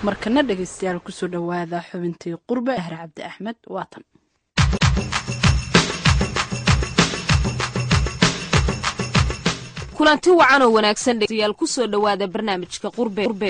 markana dhageystayaal ku soo dhawaada xubintii qurbe ahra cabdi axmed waatan kulanti wacan oo wanaagsan dhageystayaal ku soo dhawaada barnaamijka qurbe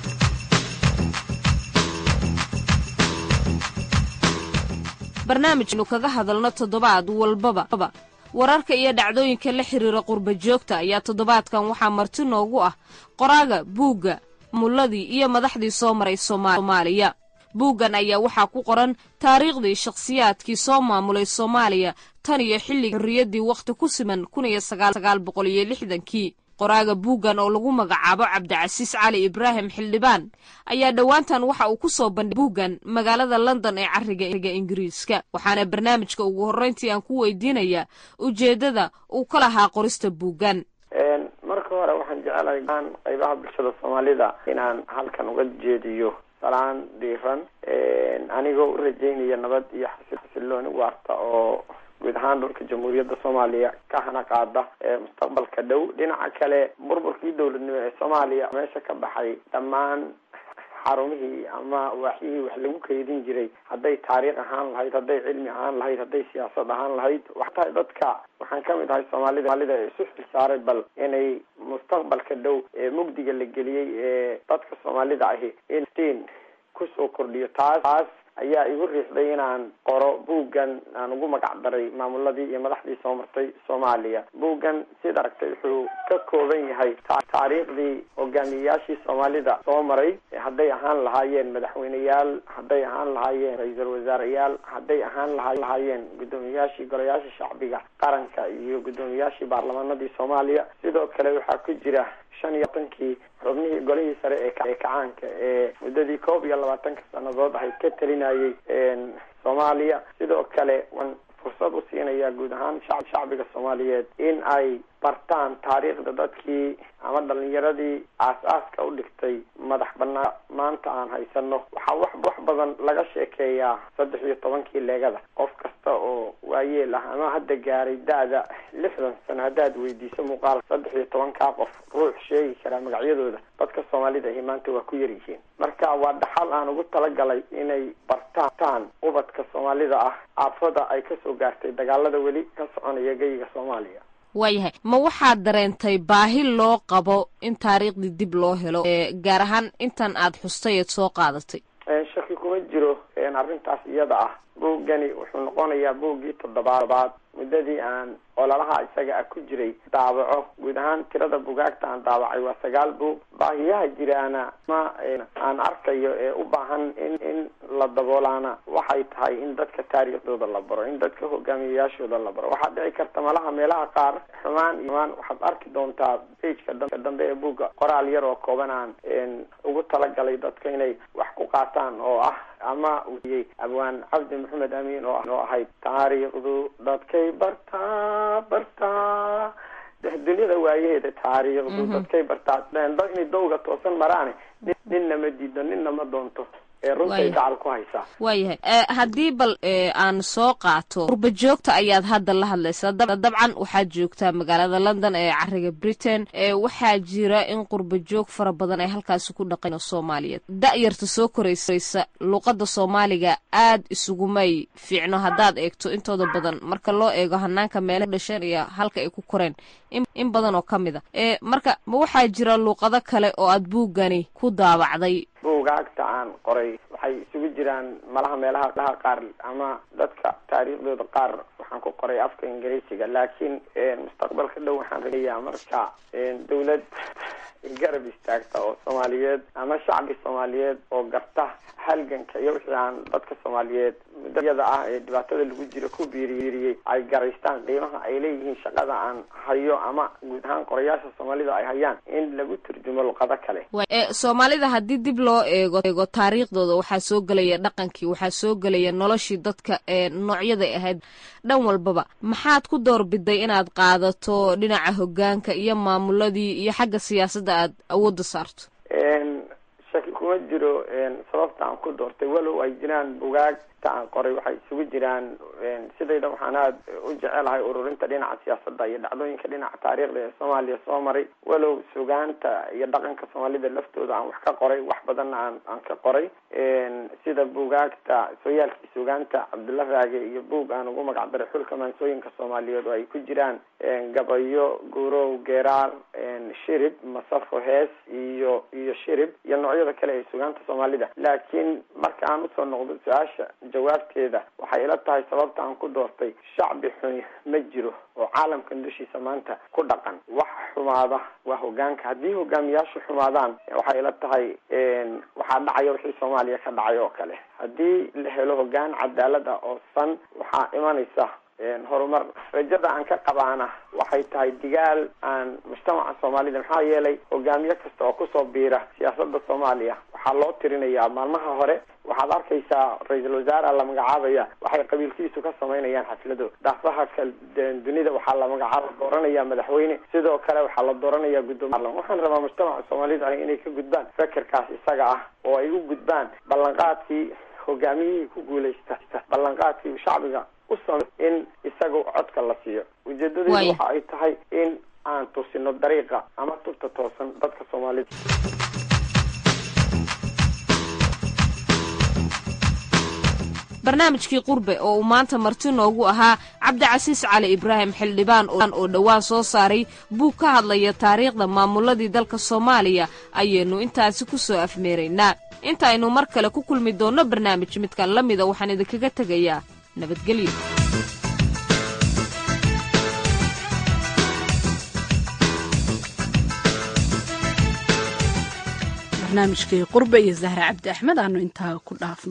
barnaamijnu kaga hadalno toddobaad walbaba wararka iyo dhacdooyinka la xiriira qurba joogta ayaa toddobaadkan waxaa marti noogu ah qoraaga buugga mulladii iyo madaxdii soo maray Soomaaliya. Buuggan ayaa waxaa ku qoran taariikhdii shakhsiyaadkii soo maamulay Soomaaliya tan iyo xilligii xorriyaddii waqti ku siman 1960kii. qoraaga buuggan oo lagu magacaabo Cabdicasiis Cali Ibraahim Xildhibaan ayaa dhawaantan waxa uu ku soo bandhigay buuggan magaalada London ee cariga Ingiriiska. waxaana barnaamijka ugu horreyntii aan ku weydiinayaa ujeedada uu ka lahaa qorista buuggan. marka hore waxaan jecelahay qaybaha bulshada Soomaalida inaan halkan uga jeediyo salaan diiran anigoo u rajeynaya nabad iyo xasilooni waarta oo guud ahaan dhulka jamhuuriyadda Soomaaliya ka hana qaada mustaqbalka dhow. dhinaca kale burburkii dawladnimo ee Soomaaliya meesha ka baxay dhammaan xarumihii ama waxii wax lagu kaydin jiray hadday taariikh ahaan lahayd, hadday cilmi ahaan lahayd, hadday siyaasad ahaan lahayd. waxaan ka mid ahay Soomaalida ee isu xilsaaray bal inay mustaqbalka dhow ee mugdiga la geliyey ee dadka Soomaalida ahi in kusoo kordhiyo. taas ayaa igu riixday inaan qoro buuggan aan ugu magac daray maamuladii iyo madaxdii soo martay Soomaaliya. buuggan sida aragtay wuxuu ka kooban yahay taariikhdii hogaamiyayaashii Soomaalida soo maray, hadday ahaan lahaayeen madaxweyneyaal, hadday ahaan lahaayeen ra'iisul wasaareyaal, hadday ahaan lahaayeen guddoomiyayaashii golayaasha shacbiga qaranka iyo guddoomiyayaashii baarlamaanadii Soomaaliya. sidoo kale waxaa ku jira 25kii xubnihii golihii sare ee kacaanka ee muddadii 21 sanadood ahayd ka talinayay Soomaaliya. sidoo kale waan fursad u siinayaa guud ahaan shacbiga Soomaaliyeed in ay bartaan taariikhda dadkii ama dhalinyaradii aasaaska u dhigtay madax bannaan maanta aan haysano. waxaa wax badan laga sheekeeyaa 13kii leegada. qof kasta oo waayeel ah ama hadda gaaray da'da 60 sano haddaad weydiiso muuqaal 13ka qof ruux sheegi karaa magacyadooda. dadka Soomaalida ay maanta waa ku yar yihiin. marka waa dhaxal aan ugu talagalay inay bartaan ubadka Soomaalida ah aafada ay ka soo gaartay dagaalada weli ka soconaya geyga Soomaaliya. waayahay ma waxaad dareentay baahi loo qabo in taariikhdii dib loo helo gaar ahaan intan aad xustay eed soo qaadatay? shaki kuma jiro arrintaas iyada ah. buuggani wuxuu noqonayaa buuggii 7aad muddadii aan ololaha isaga ku jiray daabaco. guud ahaan tirada buugaagta aan daabacay waa 9 buug. baahiyaha jiraana ma aan arkayo ee u baahan in la daboolaana waxay tahay in dadka taariikhdooda la baro, in dadka hogaamiyayaashooda la baro. waxaa dhici karta meelaha qaar xumaan waxaad arki doontaa page-ka dambe ee buugga qoraal yar oo kooban aan ugu talagalay dadka inay wax ku qaataan oo ah ama uu abwaan Cabdi Maxamed Amiin oo ahayd taariikhdu dadkay bartaa dunyada waayaheeda taariikhdu dadkay bartaa inay dowga toosan maraan ninna ma diido ninna ma doonto runtii gacal ku haysaa. waayahay haddii bal aan soo qaato qurba joogta ayaad hadda la hadlaysaa. dabcan waxaad joogtaa magaalada London ee cariga Britain. waxaa jira in qurba joog fara badan ay halkaasi ku dhaqan Soomaaliyeed. da'yarta soo koraysa luqadda Soomaaliga aad isugumay fiicno haddaad eegto intooda badan marka loo eego hanaanka meelaha dhasheen iyo halka ay ku koreen in badan oo kamid ah. marka ma waxaa jira luqado kale oo aad buuggani ku daabacday? buugaagta aan qoray waxay isugu jiraan meelaha qaar ama dadka taariikhdooda qaar waxaan ku qoray afka Ingiriisiga. laakiin mustaqbalka dhow waxaan rajayaa marka dawlad garab istaagta oo Soomaaliyeed ama shacbi Soomaaliyeed oo garta halganka iyo wixii aan dadka Soomaaliyeed muddada ah ee dhibaatada lagu jiro ku biiriyay ay garaystaan qiimaha ay leeyihiin shaqada aan hayo ama guud ahaan qorayaasha Soomaalida ay hayaan in lagu turjumo luqado kale. Soomaalida haddii dib loo eego taariikhdooda waxaa soo galaya dhaqankii, waxaa soo galaya noloshii dadka noocyada ahayd dhan walbaba. maxaad ku doorbiday inaad qaadato dhinaca hoggaanka iyo maamuladii iyo xagga siyaasadda aad awoodda saarto? shaki kuma jiro sababta aan ku doortay walow ay jiraan bugaagta aan qoray waxay isugu jiraan sidayda waxaan aad u jecelahay ururinta dhinaca siyaasadda iyo dhacdooyinka dhinaca taariikhda ee Soomaaliya soo maray walow sugaanta iyo dhaqanka Soomaalida laftooda aan wax ka qoray wax badan aan ka qoray sida bugaagta sooyaalkii sugaanta Cabdulla Raage iyo buug aan ugu magac daray xulka maansooyinka Soomaaliyeed oo ay ku jiraan gabayo guurow geeraar shirib masafo hees iyo shirib iyo noocyada kale ee sugaanta Soomaalida laakiin marka aan usoo noqdo su'aasha jawaabteeda waxay ila tahay sababta aan ku doortay shacbi xun ma jiro oo caalamkan dushiisa maanta ku dhaqan wax xumaada waa hogaanka haddii hogaamiyaashu xumaadaan waxay ila tahay waxaa dhacaya wixii Soomaaliya ka dhacay oo kale haddii la helo hogaan cadaalad ah oo san waxaa imanaysa horumar rajada aan ka qabaana waxay tahay digaal aan mujtamaca Soomaalida maxaa yeelay hogaamiye kasta oo kusoo biira siyaasadda Soomaaliya waxaa loo tirinayaa maalmaha hore waxaad arkaysaa ra'iisul wasaare la magacaabaya waxay qabiilkiisu ka sameynayaan xaflado daafaha dunida waxaa la dooranaya madaxweyne sidoo kale waxaa la dooranaya gudoomiye waxaan rabaa mujtamaca Soomaalida inay ka gudbaan fikirkaas isaga ah oo ay u gudbaan ballanqaadkii hogaamiyihii ku guuleystay ballanqaadkii shacbiga in isaga codka la siiyo ujeedadu waxa ay tahay in aan tusino dariiqa ama tubta toosan dadka Soomaalida barnaamijkii qurbe oo maanta marti noogu ahaa Cabdicasiis Cali Ibraahim Xildhibaan oo dhawaan soo saaray buug ka hadlaya taariikhda maamuladii dalka Soomaaliya ayaynu intaasi ku soo afmeeraynaa inta aynu mar kale ku kulmi doono barnaamij midkan la mid ah waxaan idinkaga tagayaa nabadgelyo barnaamijkii qurbe iyo Zahra Cabdi Axmed aanu intaa ku dhaafno